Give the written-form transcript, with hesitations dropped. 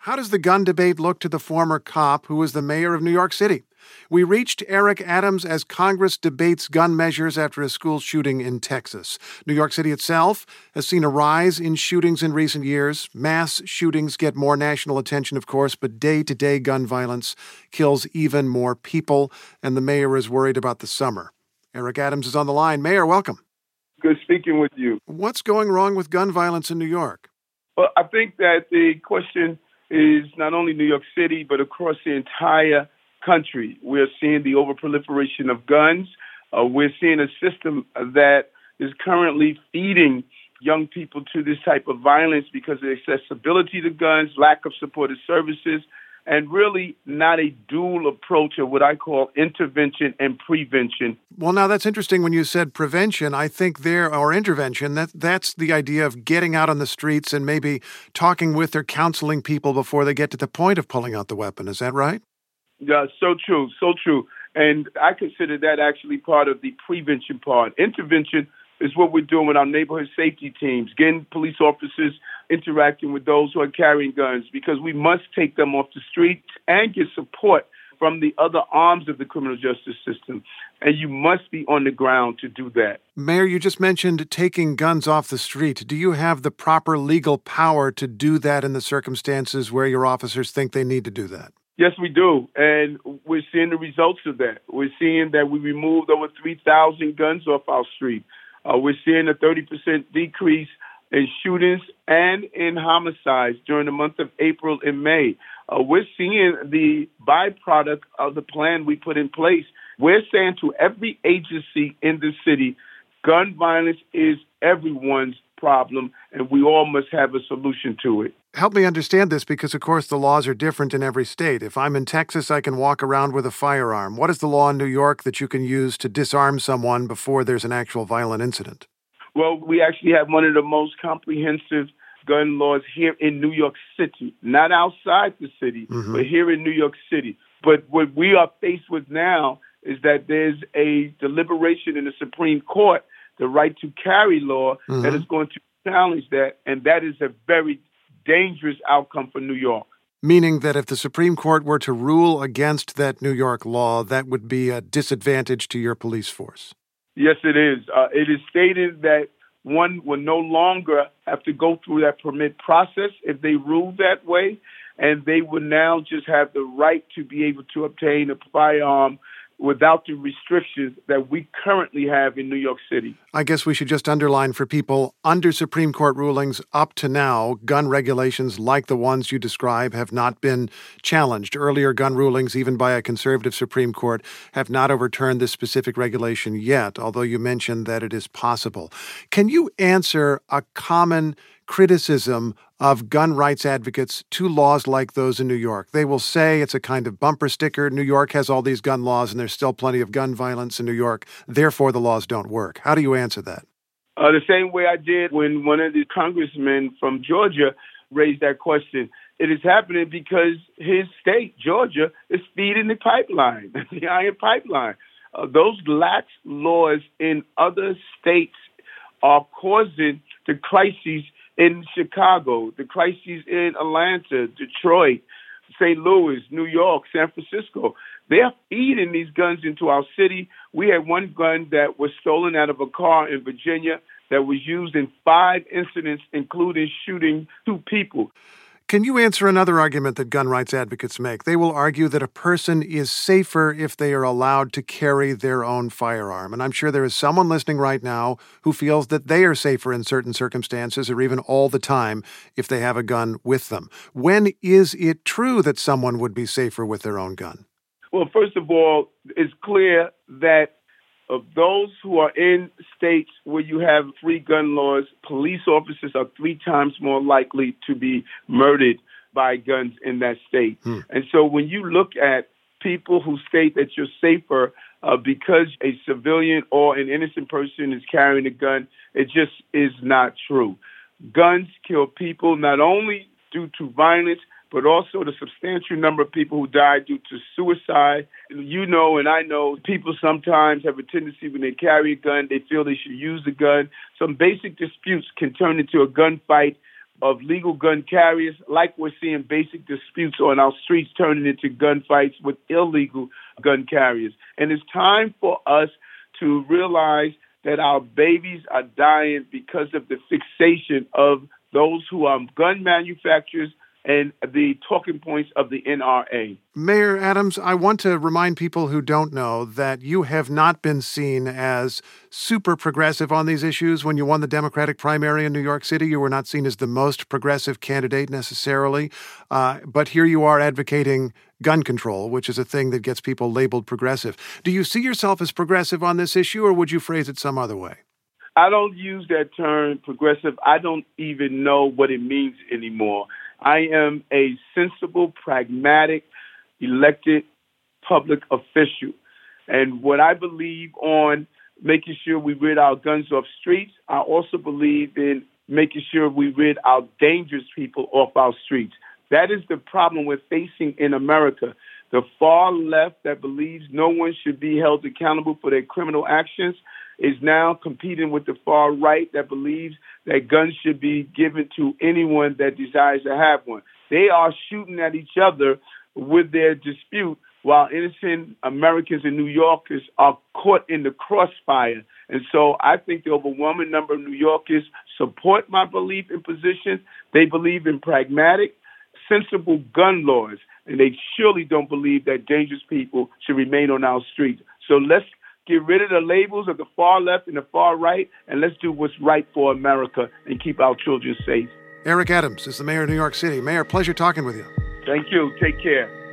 How does the gun debate look to the former cop who was the mayor of New York City? We reached Eric Adams as Congress debates gun measures after a school shooting in Texas. New York City itself has seen a rise in shootings in recent years. Mass shootings get more national attention, of course, but day-to-day gun violence kills even more people, and the mayor is worried about the summer. Eric Adams is on the line. Mayor, welcome. Good speaking with you. What's going wrong with gun violence in New York? Well, I think that the question is not only New York City, but across the entire country. We're seeing the overproliferation of guns. We're seeing a system that is currently feeding young people to this type of violence because of accessibility to guns, lack of supportive services, and really not a dual approach of what I call intervention and prevention. Well, now that's interesting when you said prevention. I think or intervention, that's the idea of getting out on the streets and maybe talking with or counseling people before they get to the point of pulling out the weapon. Is that right? Yeah, so true. And I consider that actually part of the prevention part. Intervention is what we're doing with our neighborhood safety teams, getting police officers interacting with those who are carrying guns, because we must take them off the streets and get support from the other arms of the criminal justice system. And you must be on the ground to do that. Mayor, you just mentioned taking guns off the street. Do you have the proper legal power to do that in the circumstances where your officers think they need to do that? Yes, we do. And we're seeing the results of that. We're seeing that we removed over 3,000 guns off our street. We're seeing a 30% decrease in shootings and in homicides during the month of April and May. We're seeing the byproduct of the plan we put in place. We're saying to every agency in the city, gun violence is everyone's problem, and we all must have a solution to it. Help me understand this because, of course, the laws are different in every state. If I'm in Texas, I can walk around with a firearm. What is the law in New York that you can use to disarm someone before there's an actual violent incident? Well, we actually have one of the most comprehensive gun laws here in New York City, not outside the city, but here in New York City. But what we are faced with now is that there's a deliberation in the Supreme Court, the right to carry law, that is going to challenge that, and that is a very dangerous outcome for New York. Meaning that if the Supreme Court were to rule against that New York law, that would be a disadvantage to your police force. Yes, it is. It is stated that one will no longer have to go through that permit process if they rule that way, and they will now just have the right to be able to obtain a firearm without the restrictions that we currently have in New York City. I guess we should just underline for people, under Supreme Court rulings up to now, gun regulations like the ones you describe have not been challenged. Earlier gun rulings, even by a conservative Supreme Court, have not overturned this specific regulation yet, although you mentioned that it is possible. Can you answer a common criticism of gun rights advocates to laws like those in New York? They will say it's a kind of bumper sticker. New York has all these gun laws and there's still plenty of gun violence in New York. Therefore, the laws don't work. How do you answer that? The same way I did when one of the congressmen from Georgia raised that question. It is happening because his state, Georgia, is feeding the pipeline, the iron pipeline. Those lax laws in other states are causing the crises in Chicago, the crises in Atlanta, Detroit, St. Louis, New York, San Francisco. They're feeding these guns into our city. We had one gun that was stolen out of a car in Virginia that was used in 5 incidents, including shooting 2 people. Can you answer another argument that gun rights advocates make? They will argue that a person is safer if they are allowed to carry their own firearm. And I'm sure there is someone listening right now who feels that they are safer in certain circumstances or even all the time if they have a gun with them. When is it true that someone would be safer with their own gun? Well, first of all, it's clear that of those who are in states where you have free gun laws, police officers are 3 times more likely to be murdered by guns in that state. And so when you look at people who state that you're safer because a civilian or an innocent person is carrying a gun, it just is not true. Guns kill people not only due to violence, but also the substantial number of people who die due to suicide. You know, and I know, people sometimes have a tendency when they carry a gun, they feel they should use a gun. Some basic disputes can turn into a gunfight of legal gun carriers, like we're seeing basic disputes on our streets turning into gunfights with illegal gun carriers. And it's time for us to realize that our babies are dying because of the fixation of those who are gun manufacturers and the talking points of the NRA. Mayor Adams, I want to remind people who don't know that you have not been seen as super progressive on these issues. When you won the Democratic primary in New York City, you were not seen as the most progressive candidate necessarily. But here you are advocating gun control, which is a thing that gets people labeled progressive. Do you see yourself as progressive on this issue, or would you phrase it some other way? I don't use that term progressive. I don't even know what it means anymore. I am a sensible, pragmatic, elected public official. And what I believe on making sure we rid our guns off streets, I also believe in making sure we rid our dangerous people off our streets. That is the problem we're facing in America. The far left that believes no one should be held accountable for their criminal actions is now competing with the far right that believes that guns should be given to anyone that desires to have one. They are shooting at each other with their dispute while innocent Americans and New Yorkers are caught in the crossfire. And so I think the overwhelming number of New Yorkers support my belief and position. They believe in pragmatic, sensible gun laws, and they surely don't believe that dangerous people should remain on our streets. So let's get rid of the labels of the far left and the far right, and let's do what's right for America and keep our children safe. Eric Adams is the mayor of New York City. Mayor, pleasure talking with you. Thank you. Take care.